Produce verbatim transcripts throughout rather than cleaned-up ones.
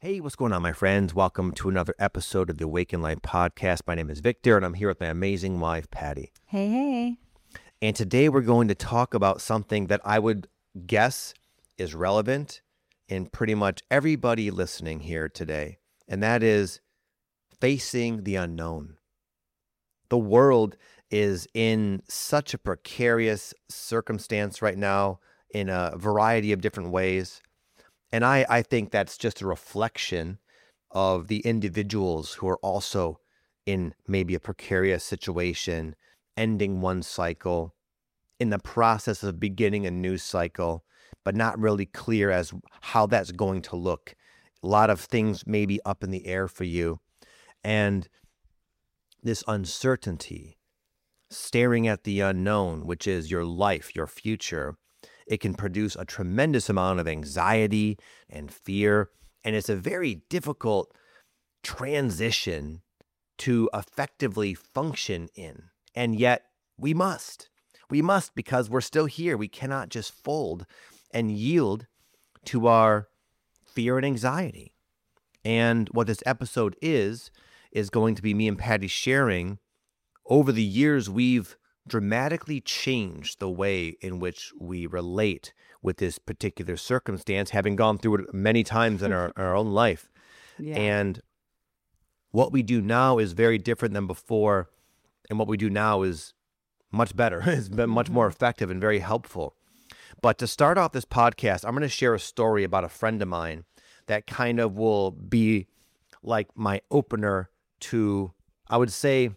Hey, what's going on, my friends? Welcome to another episode of the Awaken Life podcast. My name is Victor, and I'm here with my amazing wife, Patty. Hey, hey. And today we're going to talk about something that I would guess is relevant in pretty much everybody listening here today, and that is facing the unknown. The world is in such a precarious circumstance right now in a variety of different ways. And I, I think that's just a reflection of the individuals who are also in maybe a precarious situation, ending one cycle, in the process of beginning a new cycle, but not really clear as how that's going to look. A lot of things may be up in the air for you. And this uncertainty, staring at the unknown, which is your life, your future, it can produce a tremendous amount of anxiety and fear, and it's a very difficult transition to effectively function in. And yet we must. We must because we're still here. We cannot just fold and yield to our fear and anxiety. And what this episode is, is going to be me and Patty sharing over the years we've dramatically changed the way in which we relate with this particular circumstance, having gone through it many times in our, our own life. Yeah. And what we do now is very different than before. And what we do now is much better. It's been much more effective and very helpful. But to start off this podcast, I'm going to share a story about a friend of mine that kind of will be like my opener to, I would say,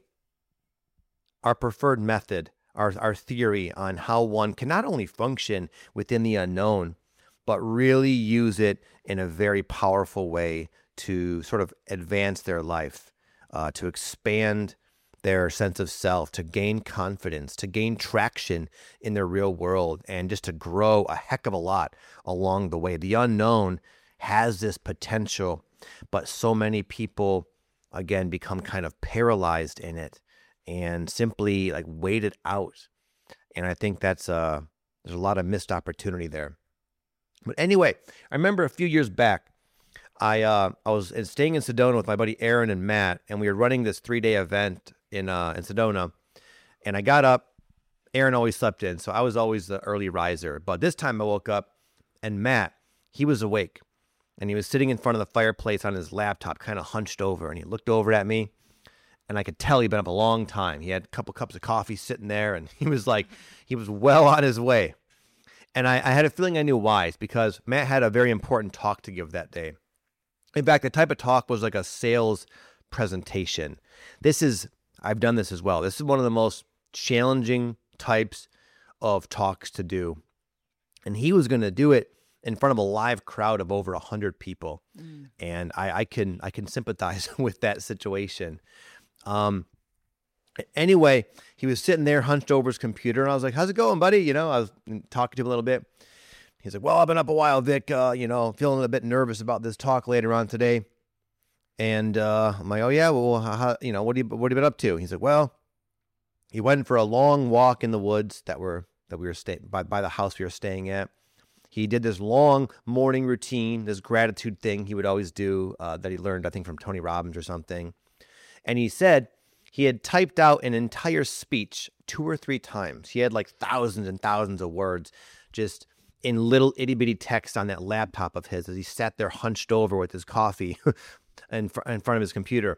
our preferred method, our, our theory on how one can not only function within the unknown, but really use it in a very powerful way to sort of advance their life, uh, to expand their sense of self, to gain confidence, to gain traction in their real world, and just to grow a heck of a lot along the way. The unknown has this potential, but so many people, again, become kind of paralyzed in it and simply like wait it out. And I think that's uh there's a lot of missed opportunity there. But anyway, I remember a few years back, I uh I was staying in Sedona with my buddy Aaron and Matt, and we were running this three-day event in uh in Sedona. And I got up, Aaron always slept in, so I was always the early riser. But this time I woke up and Matt, he was awake. And he was sitting in front of the fireplace on his laptop, kind of hunched over, and he looked over at me. And I could tell he'd been up a long time. He had a couple cups of coffee sitting there, and he was like, he was well on his way. And I, I had a feeling I knew why. It's because Matt had a very important talk to give that day. In fact, the type of talk was like a sales presentation. This is, I've done this as well. This is one of the most challenging types of talks to do. And he was going to do it in front of a live crowd of over one hundred people. Mm. And I, I can I can sympathize with that situation. Um, anyway, he was sitting there hunched over his computer, and I was like, how's it going, buddy? You know, I was talking to him a little bit. He's like, well, I've been up a while, Vic, uh, you know, feeling a bit nervous about this talk later on today. And, uh, I'm like, oh yeah, well, how, you know, what do you, what have you been up to? He's like, well, he went for a long walk in the woods that were, that we were staying by, by the house we were staying at. He did this long morning routine, this gratitude thing he would always do, uh, that he learned, I think, from Tony Robbins or something. And he said he had typed out an entire speech two or three times. He had like thousands and thousands of words just in little itty bitty text on that laptop of his as he sat there hunched over with his coffee in, fr- in front of his computer.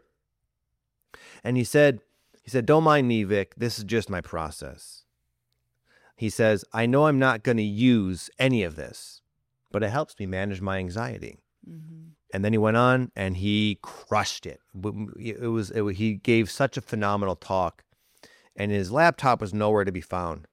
And he said, he said, don't mind me, Vic. This is just my process. He says, I know I'm not going to use any of this, but it helps me manage my anxiety. Mm-hmm. And then he went on and he crushed it. It was it, he gave such a phenomenal talk, and his laptop was nowhere to be found.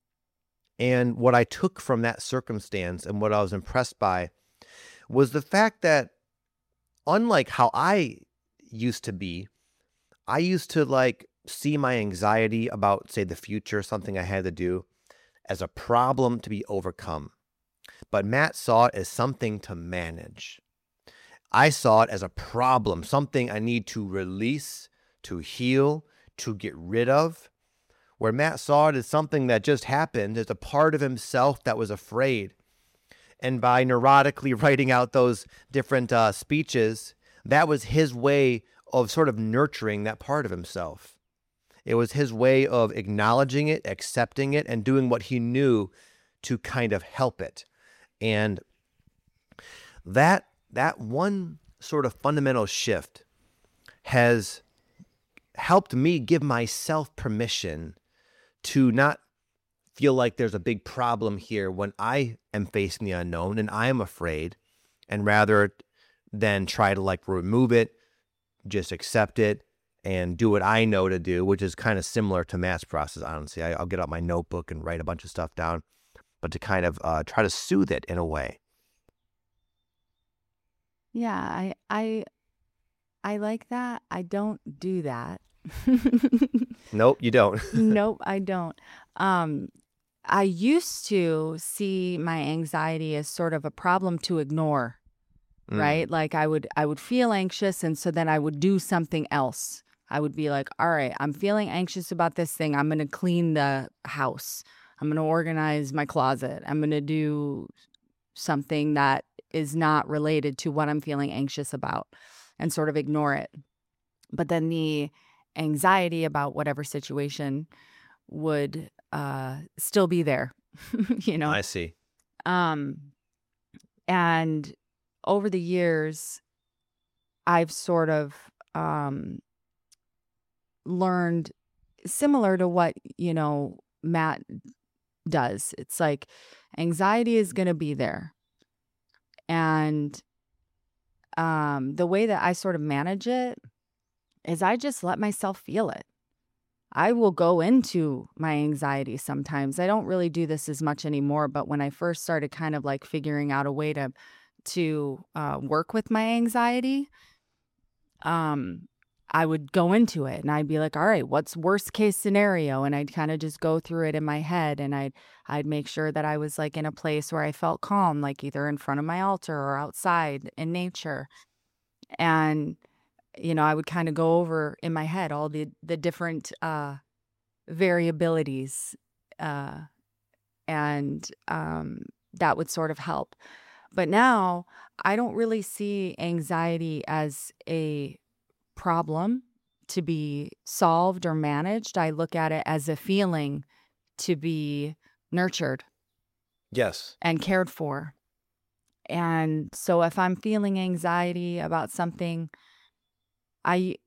And what I took from that circumstance and what I was impressed by was the fact that, unlike how I used to be, I used to like see my anxiety about, say, the future, something I had to do, as a problem to be overcome. But Matt saw it as something to manage. I saw it as a problem, something I need to release, to heal, to get rid of. Where Matt saw it as something that just happened, as a part of himself that was afraid. And by neurotically writing out those different uh, speeches, that was his way of sort of nurturing that part of himself. It was his way of acknowledging it, accepting it, and doing what he knew to kind of help it. And that that one sort of fundamental shift has helped me give myself permission to not feel like there's a big problem here when I am facing the unknown and I am afraid, and rather than try to like remove it, just accept it and do what I know to do, which is kind of similar to Matt's process, honestly. I, I'll get out my notebook and write a bunch of stuff down, but to kind of uh, try to soothe it in a way. Yeah, I I I like that. I don't do that. Nope, you don't. Nope, I don't. Um, I used to see my anxiety as sort of a problem to ignore, mm. right? Like I would I would feel anxious, and so then I would do something else. I would be like, all right, I'm feeling anxious about this thing. I'm going to clean the house. I'm going to organize my closet. I'm going to do something that is not related to what I'm feeling anxious about and sort of ignore it. But then the anxiety about whatever situation would uh, still be there, you know? I see. Um, and over the years, I've sort of um, learned similar to what, you know, Matt does. It's like anxiety is going to be there. And um, the way that I sort of manage it is I just let myself feel it. I will go into my anxiety sometimes. I don't really do this as much anymore, but when I first started kind of like figuring out a way to to uh, work with my anxiety, um, I would go into it and I'd be like, all right, what's worst case scenario? And I'd kind of just go through it in my head, and I'd I'd make sure that I was like in a place where I felt calm, like either in front of my altar or outside in nature. And you know, I would kind of go over in my head all the, the different uh, variabilities, uh, and um, that would sort of help. But now I don't really see anxiety as a problem to be solved or managed. I look at it as a feeling to be nurtured. Yes. And cared for. And so if I'm feeling anxiety about something, I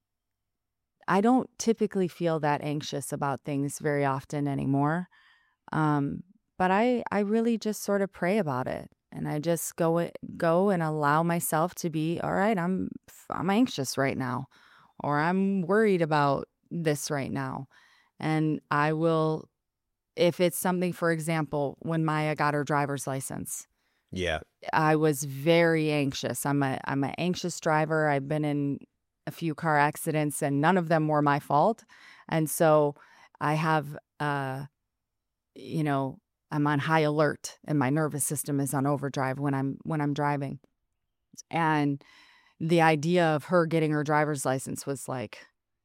I don't typically feel that anxious about things very often anymore. Um, but I, I really just sort of pray about it. And I just go go and allow myself to be, all right, I'm I'm anxious right now, or I'm worried about this right now. And I will, if it's something, for example, when Maya got her driver's license. Yeah. I was very anxious. I'm a I'm an anxious driver. I've been in a few car accidents and none of them were my fault. And so I have, uh, you know, I'm on high alert and my nervous system is on overdrive when I'm, when I'm driving. And the idea of her getting her driver's license was like,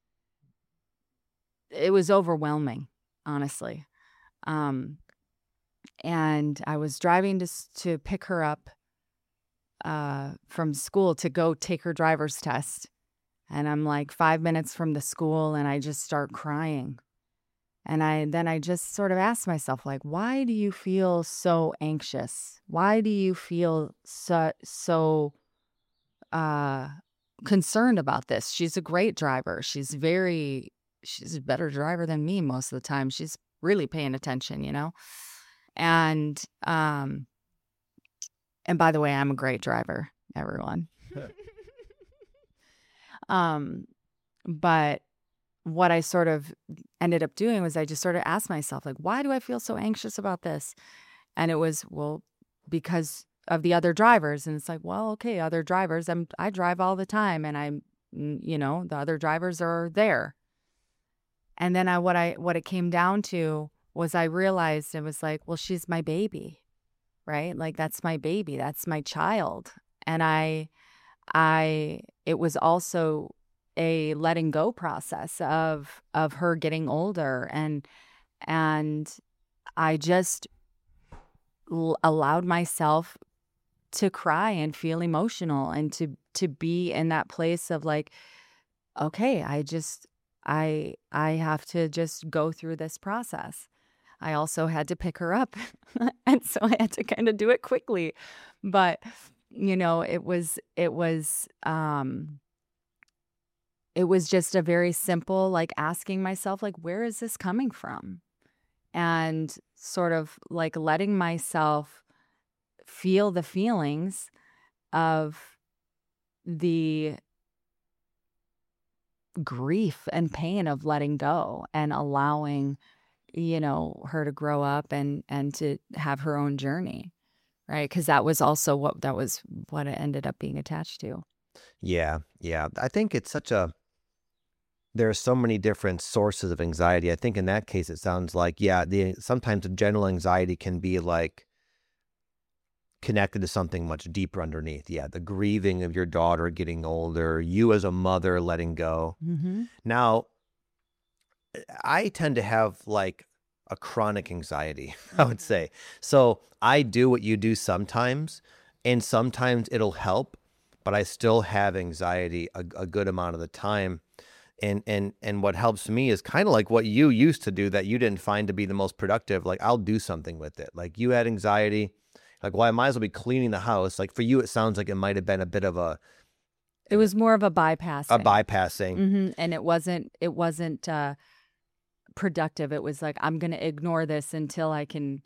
it was overwhelming, honestly. Um, and I was driving to, to pick her up, uh, from school to go take her driver's test. And I'm like five minutes from the school and I just start crying. And I then I just sort of ask myself, like, why do you feel so anxious? Why do you feel so, so uh, concerned about this? She's a great driver. She's very, she's a better driver than me most of the time. She's really paying attention, you know? And, um, and by the way, I'm a great driver, everyone. Um, but what I sort of ended up doing was I just sort of asked myself, like, why do I feel so anxious about this? And it was, well, because of the other drivers. And it's like, well, okay, other drivers, I'm, I drive all the time and I'm, you know, the other drivers are there. And then I, what I, what it came down to was I realized it was like, well, she's my baby, right? Like, that's my baby. That's my child. And I, I, it was also a letting go process of, of her getting older. And, and I just l- allowed myself to cry and feel emotional and to to be in that place of like, okay, I just I I have to just go through this process. I also had to pick her up. And so I had to kind of do it quickly. But you know, it was it was um it was just a very simple like asking myself like, where is this coming from? And sort of like letting myself feel the feelings of the grief and pain of letting go and allowing, you know, her to grow up and and to have her own journey, right? Because that was also what that was what it ended up being attached to. Yeah, yeah. I think it's such a, there are so many different sources of anxiety. I think in that case, it sounds like, yeah, the sometimes the general anxiety can be like connected to something much deeper underneath. Yeah, the grieving of your daughter getting older, you as a mother letting go. Mm-hmm. Now, I tend to have like a chronic anxiety, I would say. So I do what you do sometimes, and sometimes it'll help, but I still have anxiety a, a good amount of the time. And and and what helps me is kind of like what you used to do that you didn't find to be the most productive. Like I'll do something with it. Like you had anxiety, like well, I might as well be cleaning the house. Like for you, it sounds like it might have been a bit of a It was more of a bypassing. a bypassing. Mm-hmm. And it wasn't it wasn't uh, productive. It was like, I'm going to ignore this until I can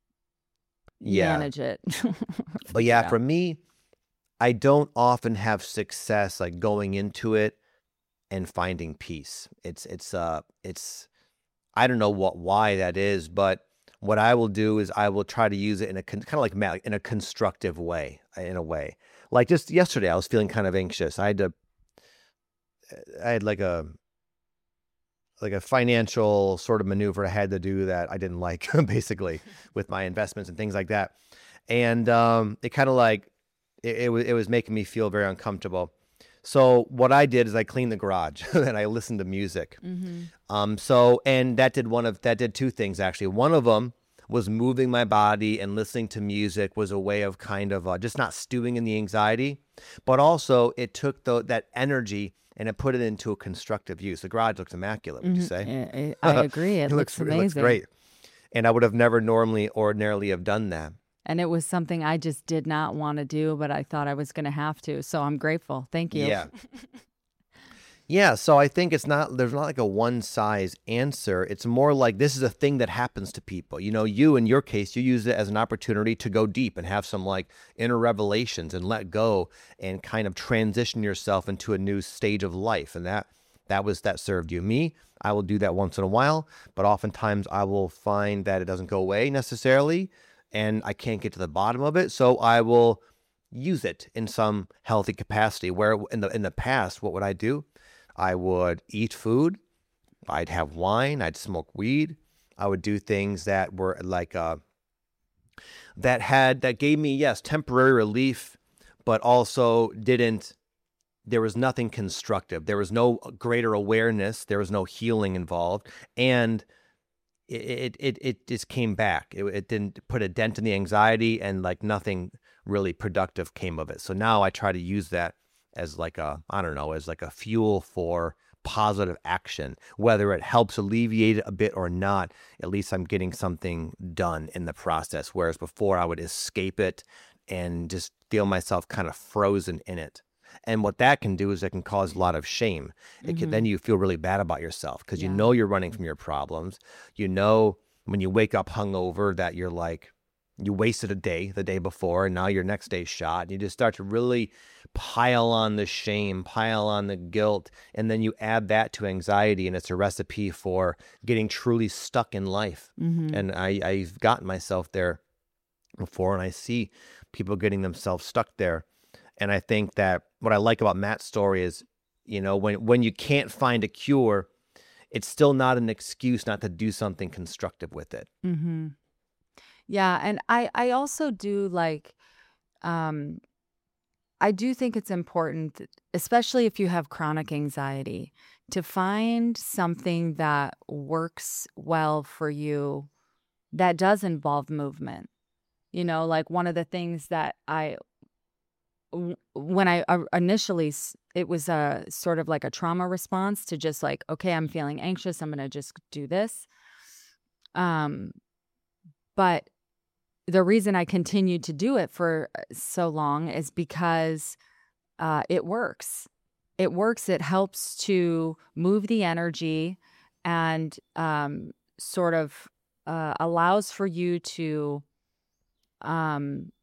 Yeah. manage it. But yeah, for me, I don't often have success like going into it and finding peace. It's it's uh it's I don't know what why that is, but what I will do is I will try to use it in a con- kind of like Matt, in a constructive way, in a way. Like just yesterday, I was feeling kind of anxious. I had to, I had like a like a financial sort of maneuver I had to do that I didn't like, basically, with my investments and things like that. And um, it kind of like it, it was it was making me feel very uncomfortable. So what I did is I cleaned the garage and I listened to music. Mm-hmm. Um, so and that did one of that did two things actually. One of them was moving my body and listening to music was a way of kind of uh, just not stewing in the anxiety, but also it took the, that energy and it put it into a constructive use. The garage looks immaculate, would you say? I, I agree. It, It looks, looks, amazing. it looks great. And I would have never normally, ordinarily have done that. And it was something I just did not want to do, but I thought I was going to have to. So I'm grateful. Thank you. Yeah. Yeah, so I think it's not, there's not like a one size answer. It's more like this is a thing that happens to people. You know, you in your case, you use it as an opportunity to go deep and have some like inner revelations and let go and kind of transition yourself into a new stage of life. And that that was that served you. Me, I will do that once in a while, but oftentimes I will find that it doesn't go away necessarily and I can't get to the bottom of it. So I will use it in some healthy capacity where in the in the past, what would I do? I would eat food, I'd have wine, I'd smoke weed, I would do things that were like, uh, that had, that gave me, yes, temporary relief, but also didn't, there was nothing constructive. There was no greater awareness. There was no healing involved. And it, it, it, it just came back. It, it didn't put a dent in the anxiety and like nothing really productive came of it. So now I try to use that as like a, I don't know, as like a fuel for positive action, whether it helps alleviate it a bit or not, at least I'm getting something done in the process. Whereas before I would escape it and just feel myself kind of frozen in it. And what that can do is it can cause a lot of shame. It can, Mm-hmm. then you feel really bad about yourself because Yeah. you know you're running from your problems. You know, when you wake up hungover that you're like, you wasted a day the day before and now your next day's shot. And you just start to really pile on the shame, pile on the guilt, and then you add that to anxiety and it's a recipe for getting truly stuck in life. Mm-hmm. And I, I've gotten myself there before and I see people getting themselves stuck there. And I think that what I like about Matt's story is, you know, when when you can't find a cure, it's still not an excuse not to do something constructive with it. Mm-hmm. Yeah, and I I also do like um I do think it's important, especially if you have chronic anxiety, to find something that works well for you that does involve movement. You know, like one of the things that I, when I uh, initially, it was a sort of like a trauma response to just like, okay, I'm feeling anxious. I'm going to just do this. Um, but the reason I continued to do it for so long is because uh, it works. It works. It helps to move the energy and um, sort of uh, allows for you to um,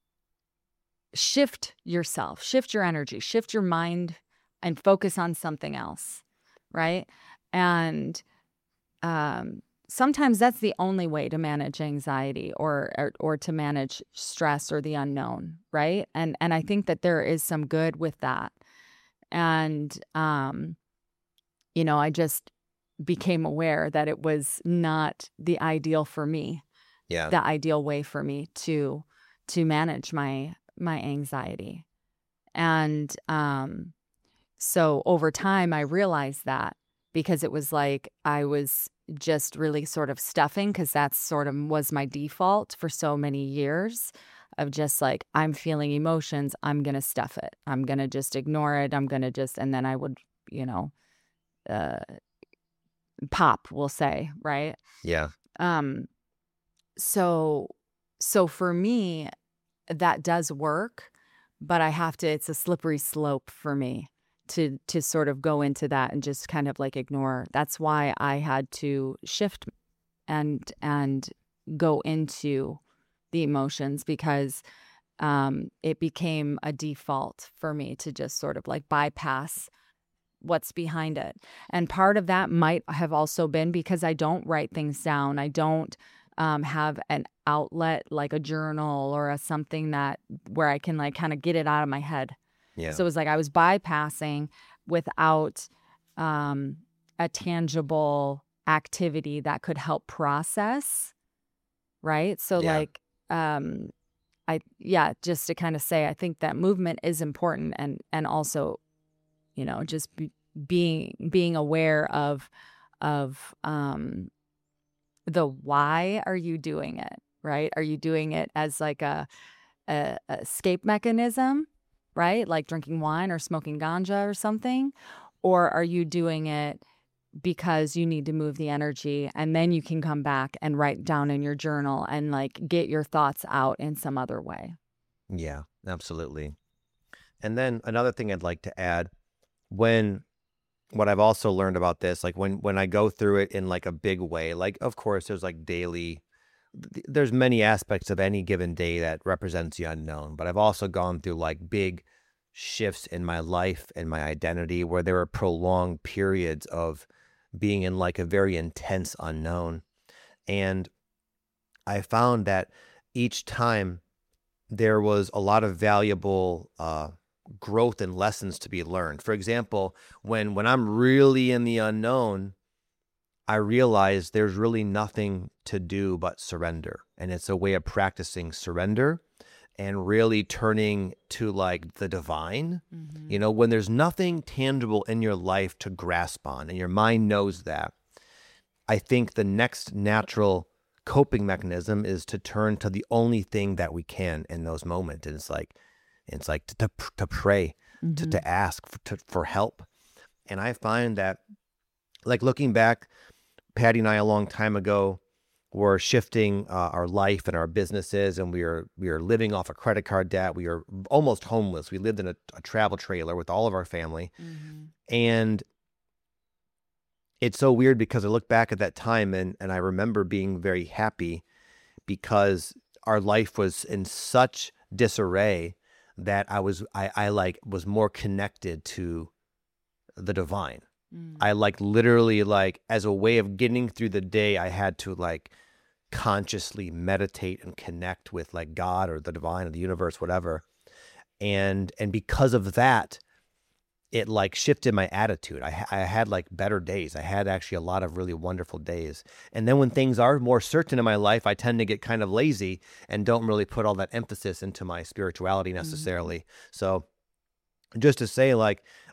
shift yourself, shift your energy, shift your mind and focus on something else, right? And um, sometimes that's the only way to manage anxiety or, or or to manage stress or the unknown, right? And and I think that there is some good with that. And um, you know, I just became aware that it was not the ideal for me, Yeah. the ideal way for me to to manage my my anxiety. And um, so over time, I realized that because it was like I was just really sort of stuffing, because that's sort of was my default for so many years of just like, I'm feeling emotions, I'm going to stuff it. I'm going to just ignore it. I'm going to just, and then I would, you know, uh, pop, we'll say, right? Yeah. Um, so, so for me, that does work, but I have to, it's a slippery slope for me to to sort of go into that and just kind of like ignore. That's why I had to shift and and go into the emotions, because um, it became a default for me to just sort of like bypass what's behind it. And part of that might have also been because I don't write things down. I don't um, have an outlet like a journal or a something that where I can like kind of get it out of my head. Yeah. So it was like I was bypassing without um, a tangible activity that could help process, right? So Yeah. like, um, I yeah, just to kind of say, I think that movement is important, and and also, you know, just be, being being aware of of um, the why are you doing it, right? Are you doing it as like a, a, a escape mechanism? Right? Like drinking wine or smoking ganja or something? Or are you doing it because you need to move the energy, and then you can come back and write down in your journal and like get your thoughts out in some other way? Yeah, absolutely. And then another thing I'd like to add, when what I've also learned about this, like when when I go through it in like a big way, like of course there's like daily there's many aspects of any given day that represents the unknown, but I've also gone through like big shifts in my life and my identity where there were prolonged periods of being in like a very intense unknown. And I found that each time there was a lot of valuable uh, growth and lessons to be learned. For example, when when I'm really in the unknown, I realize there's really nothing to do but surrender. And it's a way of practicing surrender and really turning to like the divine. Mm-hmm. You know, when there's nothing tangible in your life to grasp on and your mind knows that, I think the next natural coping mechanism is to turn to the only thing that we can in those moments. And it's like, it's like to, to, to pray, mm-hmm. to, to ask for, to, for help. And I find that like looking back, Patty and I a long time ago were shifting uh, our life and our businesses, and we were we were living off a credit card debt. We were almost homeless. We lived in a, a travel trailer with all of our family. Mm-hmm. And it's so weird because I look back at that time and, and I remember being very happy because our life was in such disarray that I was I, I like was more connected to the divine. Mm. I like literally like as a way of getting through the day, I had to like consciously meditate and connect with like God or the divine or the universe, whatever. And and because of that, it like shifted my attitude. I, I had like better days. I had actually a lot of really wonderful days. And then when things are more certain in my life, I tend to get kind of lazy and don't really put all that emphasis into my spirituality necessarily. Mm-hmm. So just to say, like,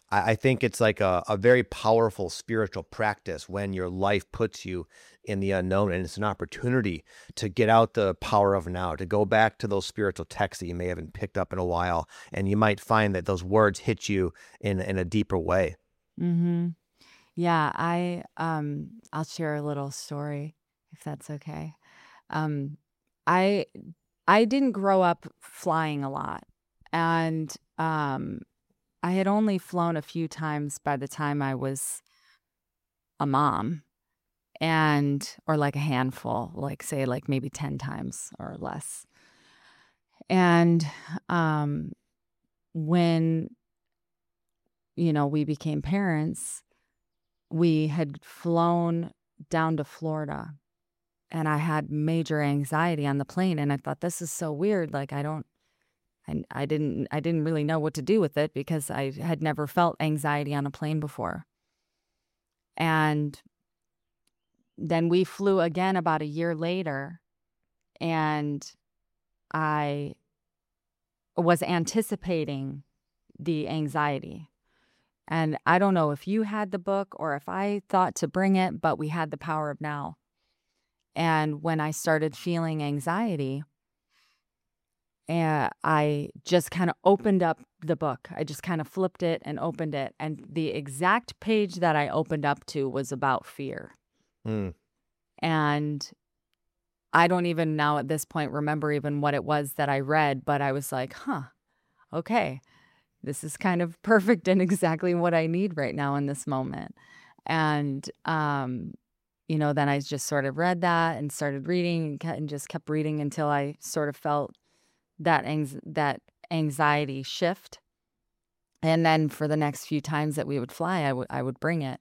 I, I think it's like a, a very powerful spiritual practice when your life puts you in the unknown, and it's an opportunity to get out the power of now, to go back to those spiritual texts that you may haven't picked up in a while, and you might find that those words hit you in in a deeper way. Mm-hmm. Yeah, I um I'll share a little story if that's okay. Um I I didn't grow up flying a lot, and um I had only flown a few times by the time I was a mom, and or like a handful, like say like maybe ten times or less. And um when you know we became parents, we had flown down to Florida, and I had major anxiety on the plane, and I thought, this is so weird. Like I don't I, I didn't I didn't really know what to do with it because I had never felt anxiety on a plane before. And then we flew again about a year later, and I was anticipating the anxiety. And I don't know if you had the book or if I thought to bring it, but we had The Power of Now. And when I started feeling anxiety, and I just kind of opened up the book. I just kind of flipped it and opened it. And the exact page that I opened up to was about fear. Mm. And I don't even now at this point remember even what it was that I read, but I was like, huh, okay, this is kind of perfect and exactly what I need right now in this moment. And, um, you know, then I just sort of read that and started reading and just kept reading until I sort of felt that anx- that anxiety shift. And then for the next few times that we would fly, I would I would bring it.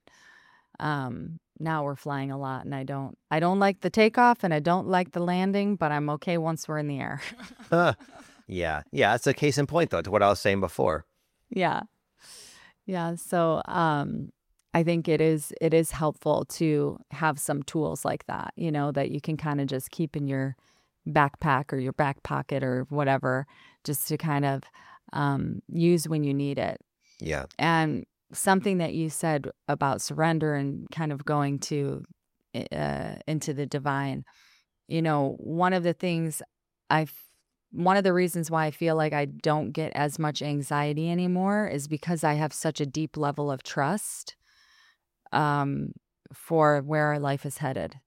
Um, now we're flying a lot, and I don't I don't like the takeoff and I don't like the landing, but I'm okay once we're in the air. Yeah, yeah, it's a case in point though to what I was saying before. Yeah, yeah. So um, I think it is it is helpful to have some tools like that, you know, that you can kind of just keep in your backpack or your back pocket or whatever, just to kind of um, use when you need it. Yeah. And something that you said about surrender and kind of going to uh, into the divine, you know, one of the things I, one of the reasons why I feel like I don't get as much anxiety anymore is because I have such a deep level of trust um, for where our life is headed.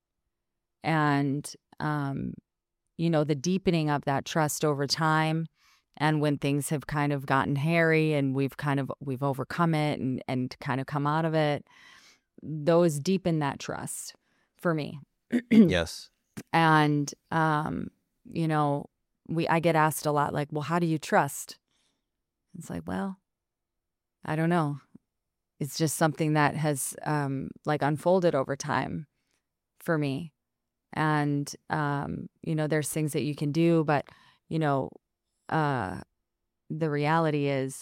And, um, you know, the deepening of that trust over time, and when things have kind of gotten hairy and we've kind of, we've overcome it and, and kind of come out of it, those deepen that trust for me. Yes. And, um, you know, we, I get asked a lot, like, well, how do you trust? It's like, well, I don't know. It's just something that has, um, like unfolded over time for me. And, um, you know, there's things that you can do, but, you know, uh, the reality is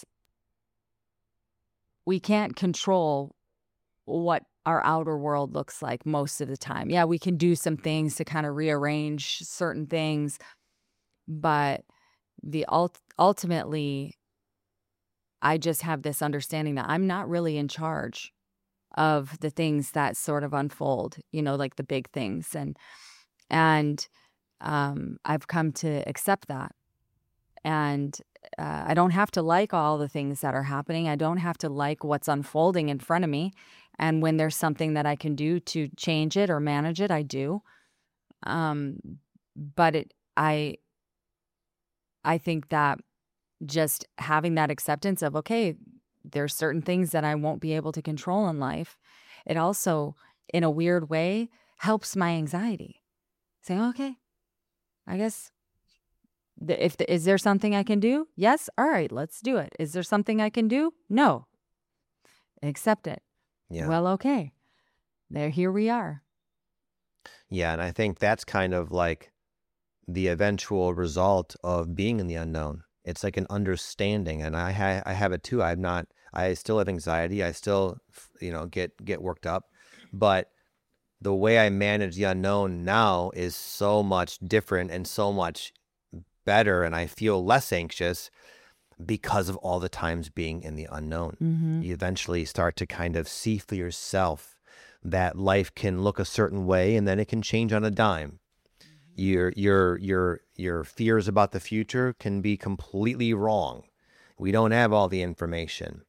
we can't control what our outer world looks like most of the time. Yeah, we can do some things to kind of rearrange certain things, but the ult- ultimately, I just have this understanding that I'm not really in charge of the things that sort of unfold, you know, like the big things. And, and, um, I've come to accept that. And, uh, I don't have to like all the things that are happening. I don't have to like what's unfolding in front of me. And when there's something that I can do to change it or manage it, I do. Um, but it, I, I think that just having that acceptance of, okay, there's certain things that I won't be able to control in life. It also, in a weird way, helps my anxiety. Saying, okay, I guess, the, if the, is there something I can do? Yes. All right, let's do it. Is there something I can do? No. Accept it. Yeah. Well, okay. There, here we are. Yeah, and I think that's kind of like the eventual result of being in the unknown. It's like an understanding, and I ha- I have it too. I'm not. I still have anxiety. I still, you know, get get worked up, but the way I manage the unknown now is so much different and so much better, and I feel less anxious because of all the times being in the unknown. Mm-hmm. You eventually start to kind of see for yourself that life can look a certain way and then it can change on a dime. Your your your your fears about the future can be completely wrong. We don't have all the information.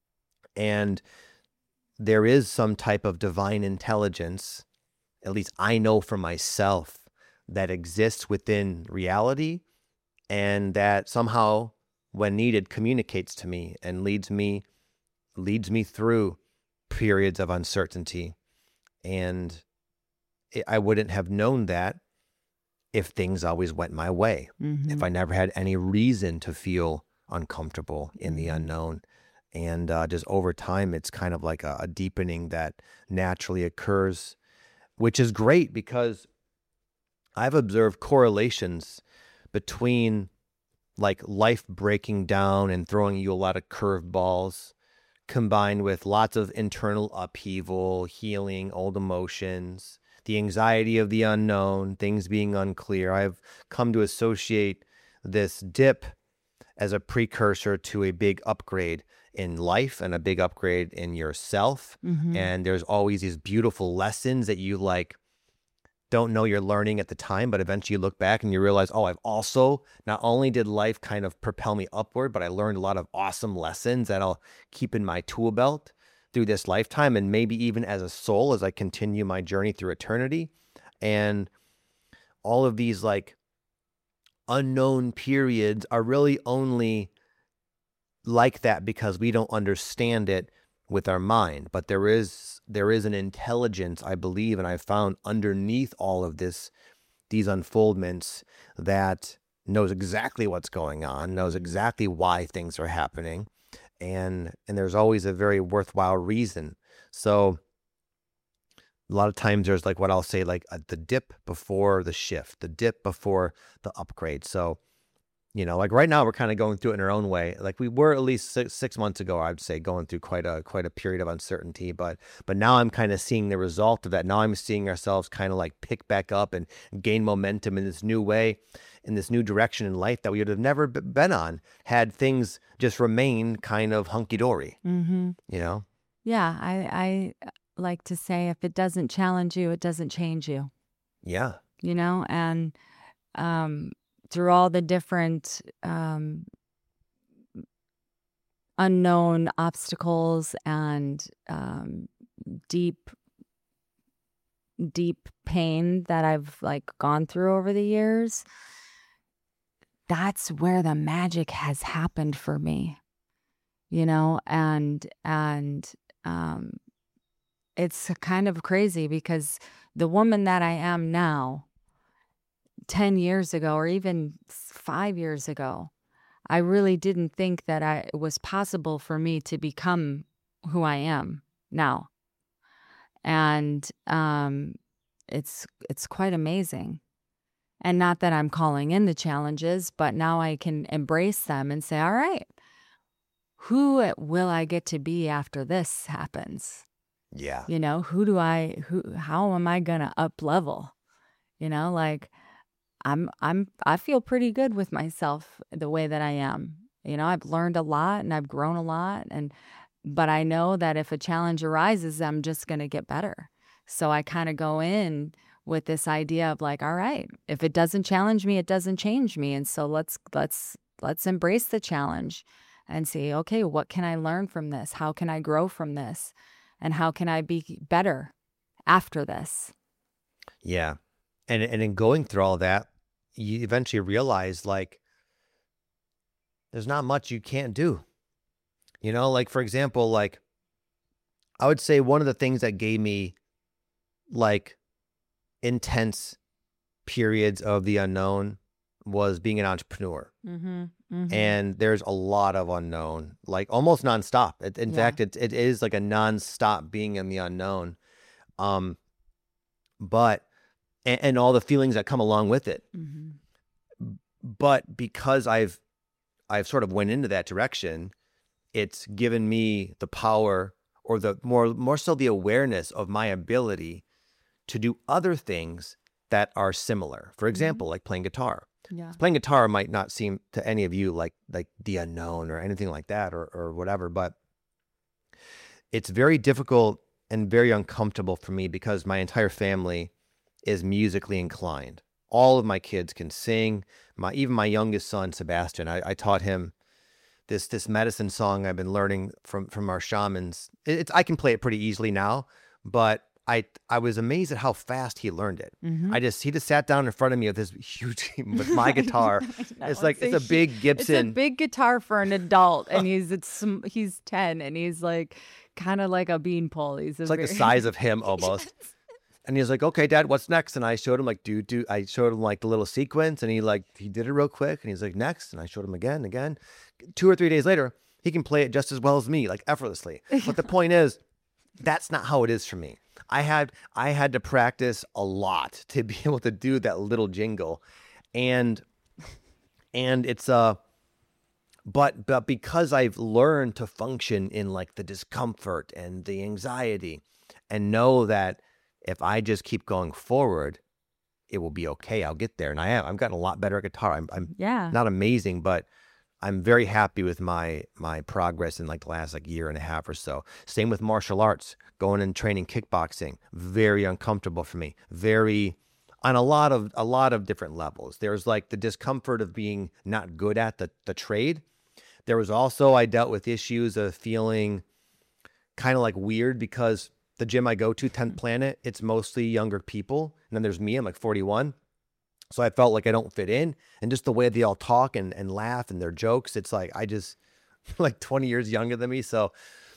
And there is some type of divine intelligence, at least I know for myself, that exists within reality and that somehow, when needed, communicates to me and leads me leads me through periods of uncertainty. And it, I wouldn't have known that if things always went my way, Mm-hmm. if I never had any reason to feel uncomfortable in the unknown. And uh, just over time, it's kind of like a, a deepening that naturally occurs, which is great because I've observed correlations between like life breaking down and throwing you a lot of curveballs, combined with lots of internal upheaval, healing old emotions, the anxiety of the unknown, things being unclear. I've come to associate this dip as a precursor to a big upgrade in life and a big upgrade in yourself. Mm-hmm. And there's always these beautiful lessons that you like don't know you're learning at the time, but eventually you look back and you realize, oh, I've also, not only did life kind of propel me upward, but I learned a lot of awesome lessons that I'll keep in my tool belt through this lifetime and maybe even as a soul as I continue my journey through eternity. And all of these like unknown periods are really only like that because we don't understand it with our mind. But there is there is an intelligence, I believe, and I've found underneath all of this, these unfoldments, that knows exactly what's going on, knows exactly why things are happening. And and there's always a very worthwhile reason. So a lot of times there's like what I'll say, like uh, the dip before the shift, the dip before the upgrade. So, you know, like right now we're kind of going through it in our own way. Like we were at least six, six months ago, I'd say, going through quite a quite a period of uncertainty. But but now I'm kind of seeing the result of that. Now I'm seeing ourselves kind of like pick back up and gain momentum in this new way, in this new direction in life that we would have never b- been on had things just remained kind of hunky-dory, Mm-hmm. you know? Yeah, I I like to say if it doesn't challenge you, it doesn't change you. Yeah. You know, and um, through all the different um, unknown obstacles and um, deep, deep pain that I've like gone through over the years, that's where the magic has happened for me. You know, and and um, it's kind of crazy because the woman that I am now, ten years ago or even five years ago, I really didn't think that I, it was possible for me to become who I am now. And um, it's it's quite amazing. And not that I'm calling in the challenges, but now I can embrace them and say, all right, who will I get to be after this happens? Yeah. You know, who do I, who, how am I going to up level? You know, like I'm, I'm, I feel pretty good with myself the way that I am. You know, I've learned a lot and I've grown a lot. And, but I know that if a challenge arises, I'm just going to get better. So I kind of go in with this idea of like, all right, if it doesn't challenge me, it doesn't change me. And so let's, let's, let's embrace the challenge and see, okay, what can I learn from this? How can I grow from this? And how can I be better after this? Yeah. And and in going through all that, you eventually realize like there's not much you can't do. You know, like for example, like I would say one of the things that gave me like intense periods of the unknown was being an entrepreneur. Mm-hmm. Mm-hmm. And there's a lot of unknown, like almost nonstop. It, in Yeah. fact, it it is like a nonstop being in the unknown. Um, but and, and all the feelings that come along with it. Mm-hmm. But because I've I've sort of went into that direction, it's given me the power, or the more more so the awareness of my ability to do other things that are similar. For example, like playing guitar. Yeah. Playing guitar might not seem to any of you like like the unknown or anything like that or or whatever, but it's very difficult and very uncomfortable for me because my entire family is musically inclined. All of my kids can sing. My even my youngest son, Sebastian, I, I taught him this this medicine song I've been learning from from our shamans. It, it's I can play it pretty easily now, but I I was amazed at how fast he learned it. Mm-hmm. I just he just sat down in front of me with this huge with my guitar. No, It's like a it's a hu- big Gibson. It's a big guitar for an adult, and he's it's sm- he's ten, and he's like kind of like a beanpole. He's a It's like the very- size of him almost. And he's like, "Okay, Dad, what's next?" And I showed him like, do do. I showed him like the little sequence, and he like he did it real quick, and he's like, "Next," and I showed him again, again. Two or three days later, he can play it just as well as me, like effortlessly. But the point is, that's not how it is for me. I had I had to practice a lot to be able to do that little jingle, and and it's uh, but but because I've learned to function in like the discomfort and the anxiety, and know that if I just keep going forward, it will be okay. I'll get there, and I am. I've gotten a lot better at guitar. I'm I'm yeah. not amazing, but I'm very happy with my my progress in like the last like year and a half or so. Same with martial arts, going and training kickboxing. Very uncomfortable for me. Very on a lot of a lot of different levels. There's like the discomfort of being not good at the the trade. There was also I dealt with issues of feeling kind of like weird because the gym I go to, tenth Planet, it's mostly younger people. And then there's me, I'm like forty-one. So I felt like I don't fit in. And just the way they all talk and, and laugh and their jokes, it's like I just like twenty years younger than me. So,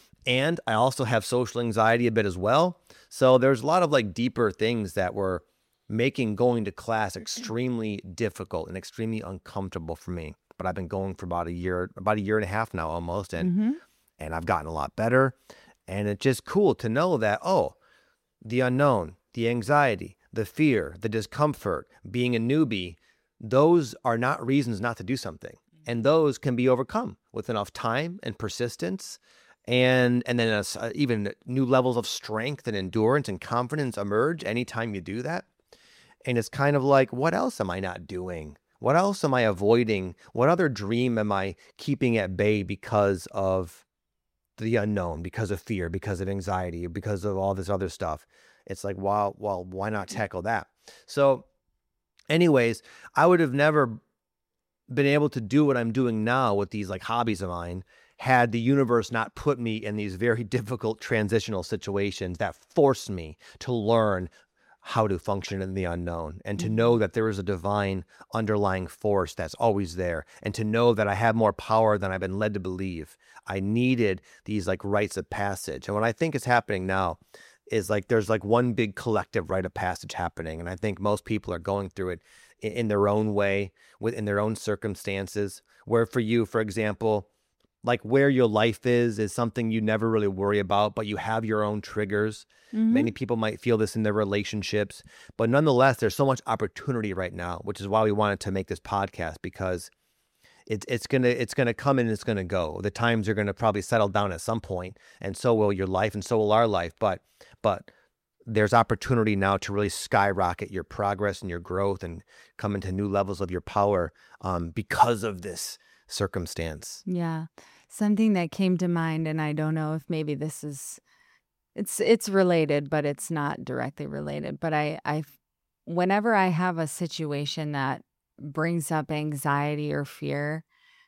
and I also have social anxiety a bit as well. So there's a lot of like deeper things that were making going to class extremely difficult and extremely uncomfortable for me. But I've been going for about a year, about a year and a half now almost. And, Mm-hmm. and I've gotten a lot better. And it's just cool to know that, oh, the unknown, the anxiety, the fear, the discomfort, being a newbie, those are not reasons not to do something. And those can be overcome with enough time and persistence and and then uh, even new levels of strength and endurance and confidence emerge anytime you do that. And it's kind of like, what else am I not doing? What else am I avoiding? What other dream am I keeping at bay because of the unknown, because of fear, because of anxiety, because of all this other stuff? It's like, well, well, why not tackle that? So anyways, I would have never been able to do what I'm doing now with these like hobbies of mine had the universe not put me in these very difficult transitional situations that forced me to learn how to function in the unknown and to know that there is a divine underlying force that's always there and to know that I have more power than I've been led to believe. I needed these like rites of passage. And what I think is happening now is like there's like one big collective rite of passage happening. And I think most people are going through it in, in their own way, within their own circumstances, where for you, for example, like where your life is, is something you never really worry about, but you have your own triggers. Mm-hmm. Many people might feel this in their relationships, but nonetheless, there's so much opportunity right now, which is why we wanted to make this podcast, because it's it's gonna it's gonna come and it's gonna go. The times are gonna probably settle down at some point, and so will your life, and so will our life. But but there's opportunity now to really skyrocket your progress and your growth, and come into new levels of your power um, because of this circumstance. Yeah. Something that came to mind, and I don't know if maybe this is, it's it's related, but it's not directly related. But I, I, whenever I have a situation that brings up anxiety or fear,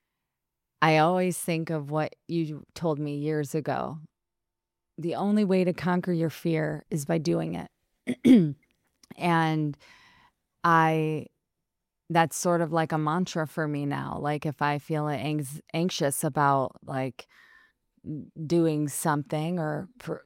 I always think of what you told me years ago. The only way to conquer your fear is by doing it. And I, that's sort of like a mantra for me now. Like if I feel anx- anxious about like doing something or for,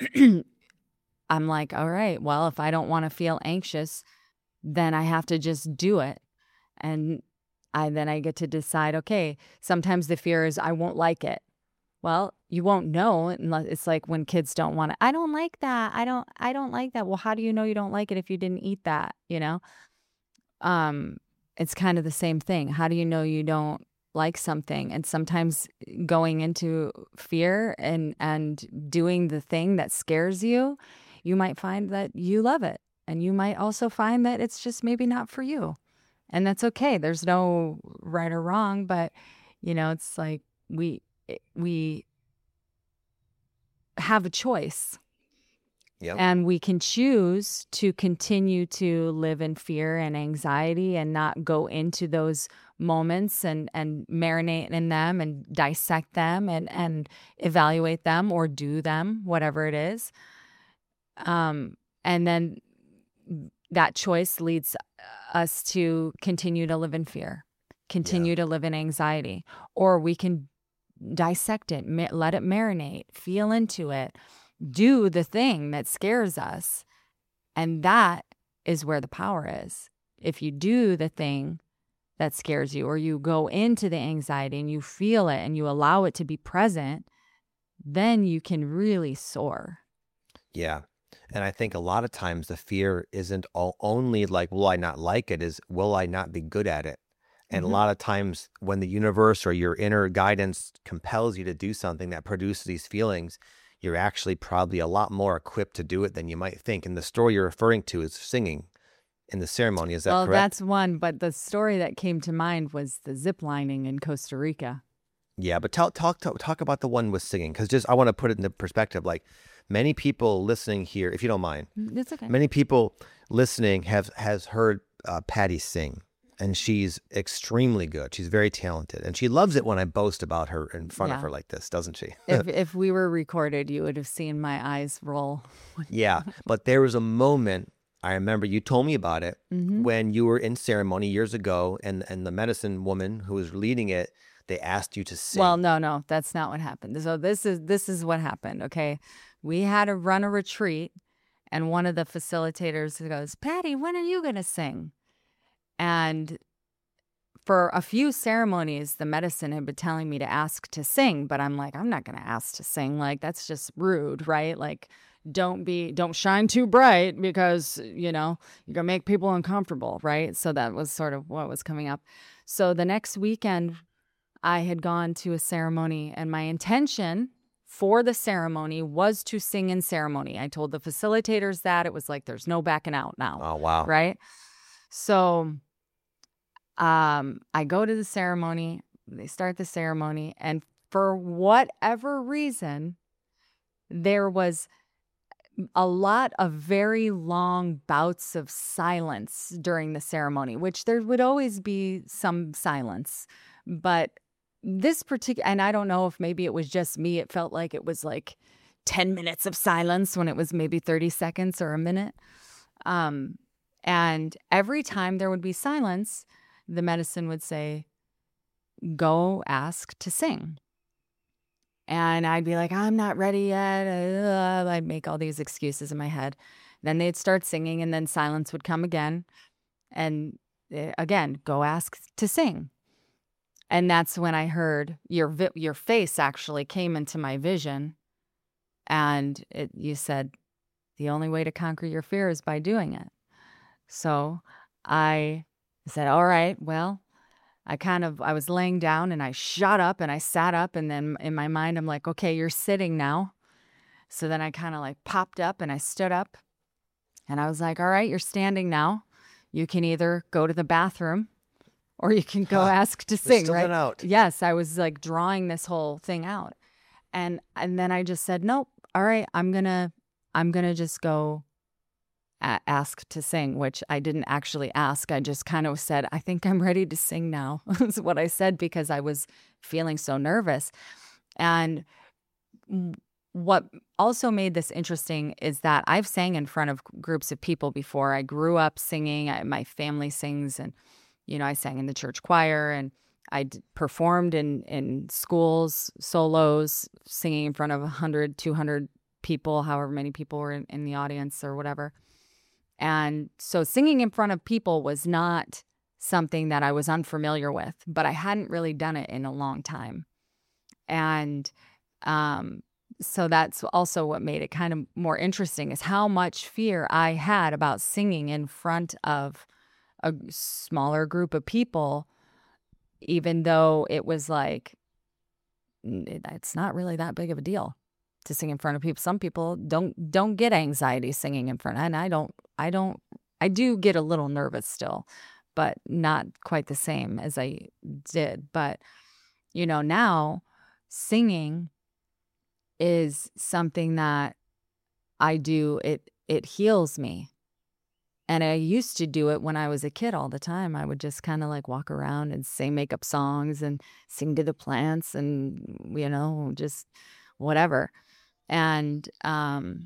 I'm like, all right, well, if I don't want to feel anxious, then I have to just do it. And I then I get to decide, okay, sometimes the fear is I won't like it. Well, you won't know unless it's like when kids don't want it. I don't like that. I don't I don't like that. Well, how do you know you don't like it if you didn't eat that, you know? Um it's kind of the same thing. How do you know you don't like something? And sometimes going into fear and and doing the thing that scares you, you might find that you love it. And you might also find that it's just maybe not for you. And that's okay. There's no right or wrong, but you know, it's like we we have a choice. Yep. And we can choose to continue to live in fear and anxiety and not go into those moments and, and marinate in them and dissect them and, and evaluate them or do them, whatever it is. Um, and then that choice leads us to continue to live in fear, continue yeah. to live in anxiety, or we can dissect it, ma- let it marinate, feel into it, do the thing that scares us. And that is where the power is. If you do the thing that scares you, or you go into the anxiety and you feel it and you allow it to be present, then you can really soar. Yeah. And I think a lot of times the fear isn't all only like, will I not like it, is will I not be good at it? And mm-hmm. a lot of times when the universe or your inner guidance compels you to do something that produces these feelings, you're actually probably a lot more equipped to do it than you might think. And the story you're referring to is singing in the ceremony. Is that well, correct? Well, that's one. But the story that came to mind was the zip lining in Costa Rica. Yeah, but talk talk talk, talk about the one with singing, because just I want to put it into perspective. Like many people listening here, if you don't mind, it's okay. Many people listening have has heard uh, Patty sing. And she's extremely good. She's very talented. And she loves it when I boast about her in front yeah. of her like this, doesn't she? if if we were recorded, you would have seen my eyes roll. Yeah. But there was a moment, I remember you told me about it, mm-hmm. when you were in ceremony years ago, and, and the medicine woman who was leading it, they asked you to sing. Well, no, no, that's not what happened. So this is this is what happened, okay? We had to run a retreat, and one of the facilitators goes, Patty, when are you going to sing? And for a few ceremonies, the medicine had been telling me to ask to sing, but I'm like, I'm not going to ask to sing. Like, that's just rude, right? Like, don't be, don't shine too bright because, you know, you're going to make people uncomfortable, right? So that was sort of what was coming up. So the next weekend, I had gone to a ceremony, and my intention for the ceremony was to sing in ceremony. I told the facilitators that. It was like, there's no backing out now. Oh, wow. Right? So Um, I go to the ceremony, they start the ceremony, and for whatever reason, there was a lot of very long bouts of silence during the ceremony, which there would always be some silence. But this particular, and I don't know if maybe it was just me, it felt like it was like ten minutes of silence when it was maybe thirty seconds or a minute. Um, and every time there would be silence, the medicine would say, go ask to sing. And I'd be like, I'm not ready yet. Uh, I'd make all these excuses in my head. Then they'd start singing, and then silence would come again. And uh, again, go ask to sing. And that's when I heard your vi- your face actually came into my vision. And it, you said, the only way to conquer your fear is by doing it. So I said, all right, well, I kind of, I was laying down and I shot up and I sat up, and then in my mind, I'm like, okay, you're sitting now. So then I kind of like popped up and I stood up, and I was like, all right, you're standing now. You can either go to the bathroom or you can go huh. ask to sing, Still right? Out. Yes, I was like drawing this whole thing out. And, and then I just said, nope, all right, I'm going to, I'm going to just go ask to sing, which I didn't actually ask. I just kind of said, I think I'm ready to sing now. That's what I said, because I was feeling so nervous. And what also made this interesting is that I've sang in front of groups of people before. I grew up singing. I, my family sings, and, you know, I sang in the church choir, and I d- performed in, in schools, solos, singing in front of one hundred, two hundred people, however many people were in, in the audience or whatever. And so singing in front of people was not something that I was unfamiliar with, but I hadn't really done it in a long time. And um, so that's also what made it kind of more interesting, is how much fear I had about singing in front of a smaller group of people, even though it was like, it's not really that big of a deal to sing in front of people. Some people don't don't get anxiety singing in front, and I don't I don't I do get a little nervous still, but not quite the same as I did. But, you know, now singing is something that I do. It, it heals me. And I used to do it when I was a kid all the time. I would just kind of like walk around and sing, make up songs and sing to the plants and, you know, just whatever. And um,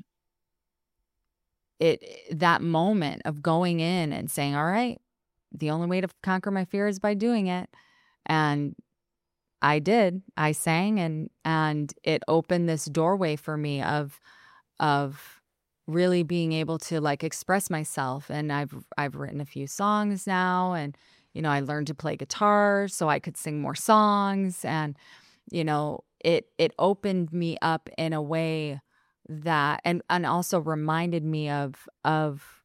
it that moment of going in and saying, all right, the only way to conquer my fear is by doing it. And I did. I sang, and and it opened this doorway for me of of really being able to like express myself. And I've I've written a few songs now, and you know, I learned to play guitar so I could sing more songs, and you know, it it opened me up in a way that and and also reminded me of of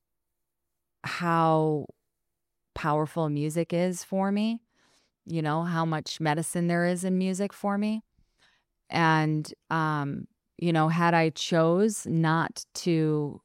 how powerful music is for me. You know, how much medicine there is in music for me. And, um, you know, had I chose not to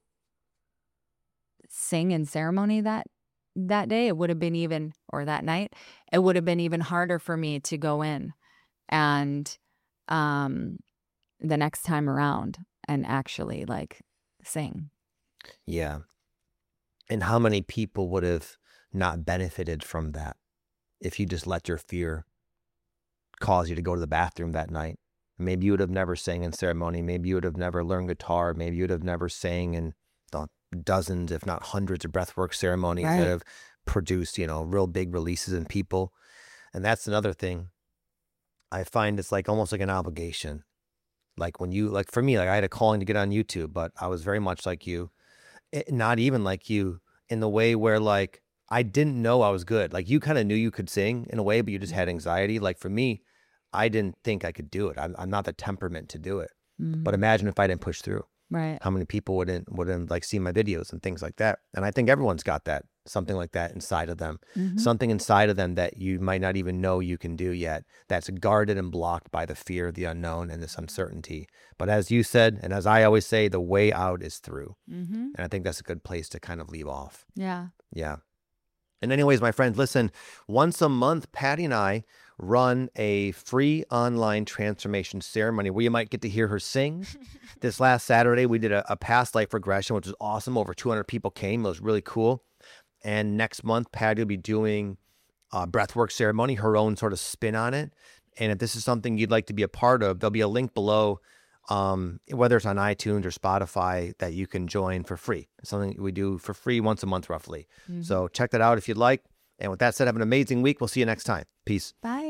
sing in ceremony that that day, it would have been even, or that night, it would have been even harder for me to go in and um, the next time around and actually like sing. Yeah. And how many people would have not benefited from that if you just let your fear cause you to go to the bathroom that night? Maybe you would have never sang in ceremony. Maybe you would have never learned guitar. Maybe you would have never sang in dozens, if not hundreds of breathwork ceremonies right. that have produced, you know, real big releases in people. And that's another thing. I find it's like almost like an obligation. Like when you, like for me, like I had a calling to get on YouTube, but I was very much like you, it, not even like you in the way where like, I didn't know I was good. Like you kind of knew you could sing in a way, but you just had anxiety. Like for me, I didn't think I could do it. I'm, I'm not the temperament to do it. Mm-hmm. But imagine if I didn't push through. Right. How many people wouldn't wouldn't like see my videos and things like that? And I think everyone's got that, something like that inside of them. Mm-hmm. Something inside of them that you might not even know you can do yet. That's guarded and blocked by the fear of the unknown and this uncertainty. But as you said, and as I always say, the way out is through. Mm-hmm. And I think that's a good place to kind of leave off. Yeah. Yeah. And anyways, my friends, listen, once a month, Patty and I run a free online transformation ceremony where you might get to hear her sing. This last Saturday, we did a, a past life regression, which was awesome. Over two hundred people came. It was really cool. And next month, Patty will be doing a breathwork ceremony, her own sort of spin on it. And if this is something you'd like to be a part of, there'll be a link below, um, whether it's on iTunes or Spotify, that you can join for free. It's something we do for free once a month, roughly. Mm-hmm. So check that out if you'd like. And with that said, have an amazing week. We'll see you next time. Peace. Bye.